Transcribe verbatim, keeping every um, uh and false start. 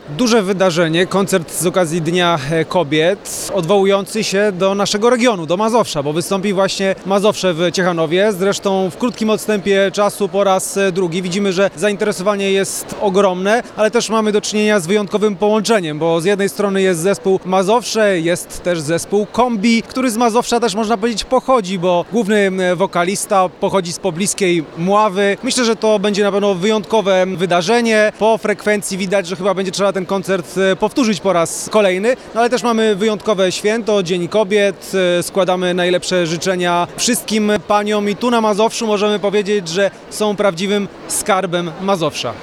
Duże wydarzenie, koncert z okazji Dnia Kobiet, odwołujący się do naszego regionu, do Mazowsza, bo wystąpi właśnie Mazowsze w Ciechanowie, zresztą w krótkim odstępie czasu po raz drugi. Widzimy, że zainteresowanie jest ogromne, ale też mamy do czynienia z wyjątkowym połączeniem, bo z jednej strony jest zespół Mazowsze, jest też zespół Kombi, który z Mazowsza też można powiedzieć pochodzi, bo główny wokalista pochodzi z pobliskiej Mławy. Myślę, że to będzie na pewno wyjątkowe wydarzenie. Po frekwencji widać, że chyba będzie trzeba ten koncert powtórzyć po raz kolejny, no ale też mamy wyjątkowe święto, Dzień Kobiet. Składamy najlepsze życzenia wszystkim paniom i tu na Mazowszu możemy powiedzieć, że są prawdziwym skarbem Mazowsza.